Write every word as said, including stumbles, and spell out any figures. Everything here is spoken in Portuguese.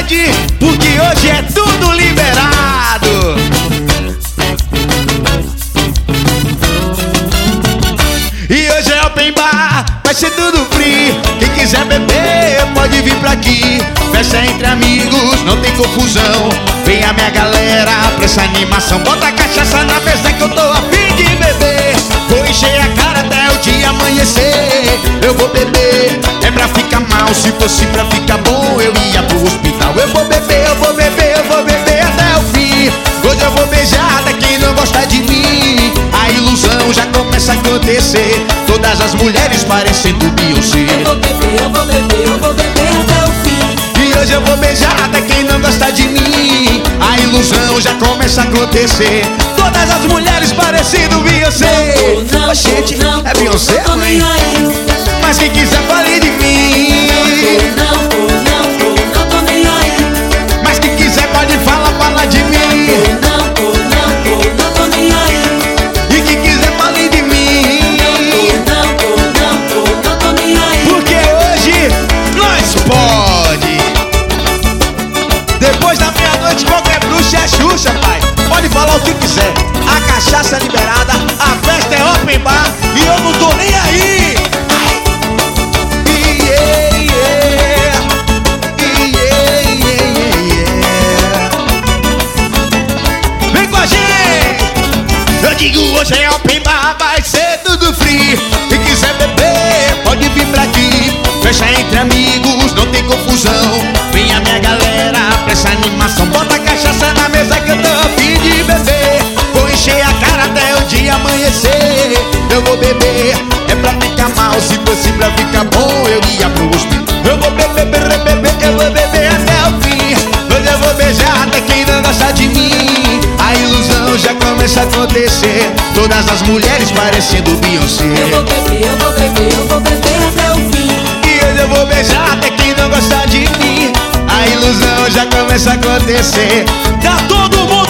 pode, porque hoje é tudo liberado. E hoje é open bar, vai ser tudo free. Quem quiser beber pode vir pra aqui. Festa entre amigos, não tem confusão. Vem a minha galera pra essa animação. Bota a cachaça na mesa que eu tô a fim de beber. Vou encher a cara até o dia amanhecer. Eu vou beber, é pra ficar mal. Se fosse pra ficar bom, eu ia pro hospital. Eu vou beber, eu vou beber, eu vou beber até o fim. Hoje eu vou beijar até quem não gosta de mim. A ilusão já começa a acontecer. Todas as mulheres parecendo Beyoncé. Eu vou beber, eu vou beber, eu vou beber até o fim. E hoje eu vou beijar até quem não gosta de mim. A ilusão já começa a acontecer. Todas as mulheres parecendo Beyoncé. Não, não, oh, gente, não, é Beyoncé, não, mãe? Mas quem quiser fale de mim. Não, não, não, não tô nem aí. Mas quem quiser pode falar, fala de mim. Não, não, não tô nem aí. E quem quiser fale de mim. Não, não, não tô nem aí. Porque hoje nós pode. Depois da meia-noite qualquer bruxa é Xuxa, pai. Pode falar o que quiser. A cachaça é liberada, a festa é open bar. E eu não tô nem aí. Yeah, yeah. Yeah, yeah, yeah. Vem com a gente. Eu digo hoje é open bar, vai ser tudo free. Quem quiser beber pode vir pra aqui. Fecha entre amigos, não tem confusão. Vem a minha galera pra essa animação. Bota a cachaça na mesa que eu tô a fim de beber. Vou encher a cara até o dia amanhecer. Eu vou beber, é pra ficar mal. Se fosse pra ficar bom, eu ia pro hospital. Eu vou beber, beber, beber, eu vou beber até o fim. Hoje eu vou beijar até quem não gosta de mim. A ilusão já começa a acontecer. Todas as mulheres parecendo Beyoncé. Eu vou beber, eu vou beber, eu vou beber até o fim. E hoje eu vou beijar até quem não gosta de mim. A ilusão já começa a acontecer. Tá todo mundo